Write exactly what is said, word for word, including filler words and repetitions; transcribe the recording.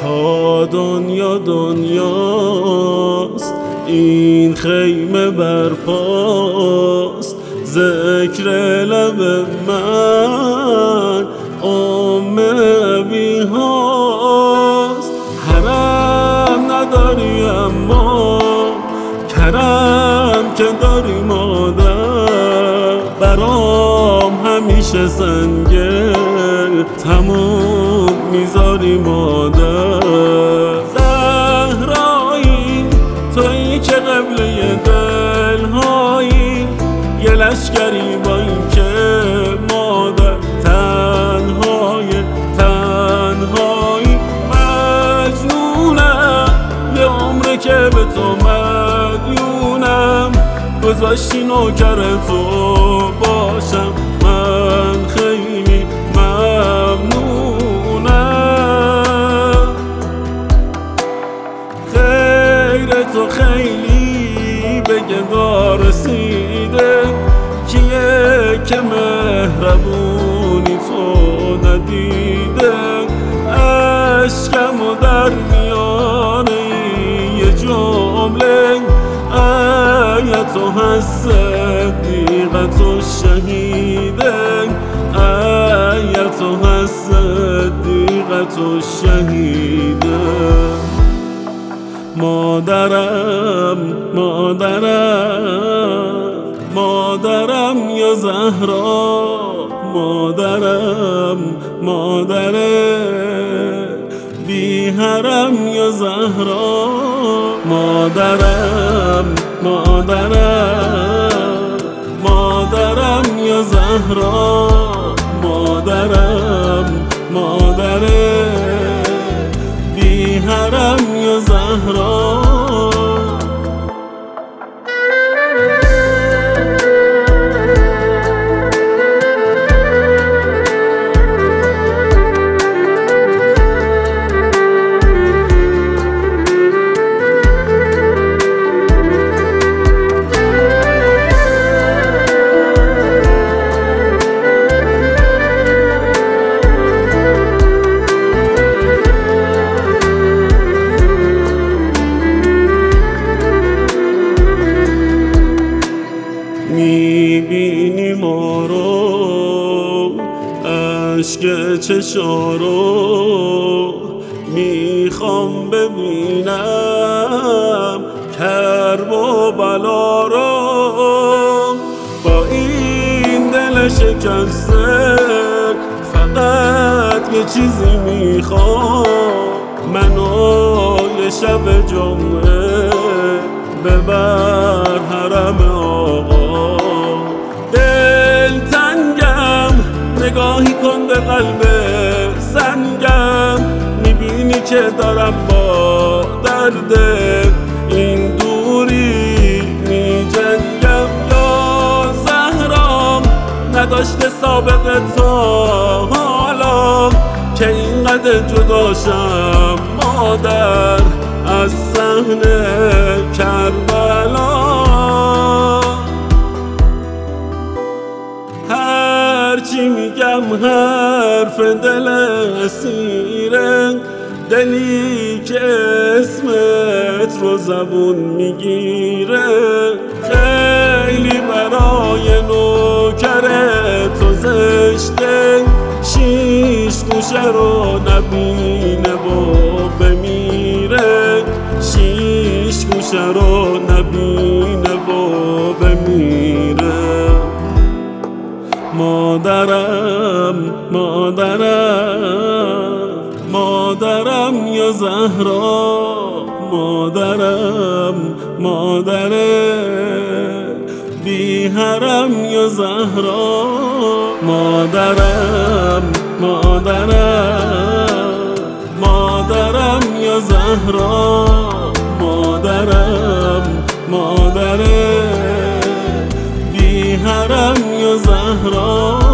تا دنیا دنیاست این خیمه برپاست، ذکر لب من ام ابی هاست. حرم نداری اما کرم که داری مادر، برام همیشه سنگل تموم میذاری مادر. زهرایی تویی که قبله دلهایی، یه لشکری با این که مادر تنهای تنهایی. مجنونم یه عمره که به تو مدیونم، گذاشتی نوکر تو باشم من خیلی ممنونم. خیر تو خیلی به گدا رسیده، کیه که مهربونی تو ندیده. عشقم و در میانه یه جمله، آیت و صدیقت و شهیده، آیت و صدیقت و شهیده. مادرم مادرم مادرم یا زهرا، مادرم مادره بی حرم یا زهرا. مادرم مادرم مادرم یا زهرا، مادرم مادره بی حرم یا زهرا. میبینی ما رو عشق چشارو، میخوام ببینم کرب و بلا رو. با این دل شکسته فقط یه چیزی میخوام، منو یه شب جمعه ببر حرم آقا. نگاهی کن به قلب سنگم، میبینی که دارم با درد این دوری میجنگم. یا زهرام نداشته سابقه تا حالا که اینقدر جداشم مادر از صحنه کربلا. هرچی میگم حرف دل اسیره، دلی که اسمت رو زبون میگیره. خیلی برای نوکر تو زشته، شیش گوشه رو نبینه و بمیره. شیش گوشه رو نبینه و بمیره. مادرم مادرم مادرم یا زهرا، مادرم مادره بی حرم یا زهرا. مادرم مادرم مادرم یا زهرا، مادرم مادره بی حرم یا زهرا.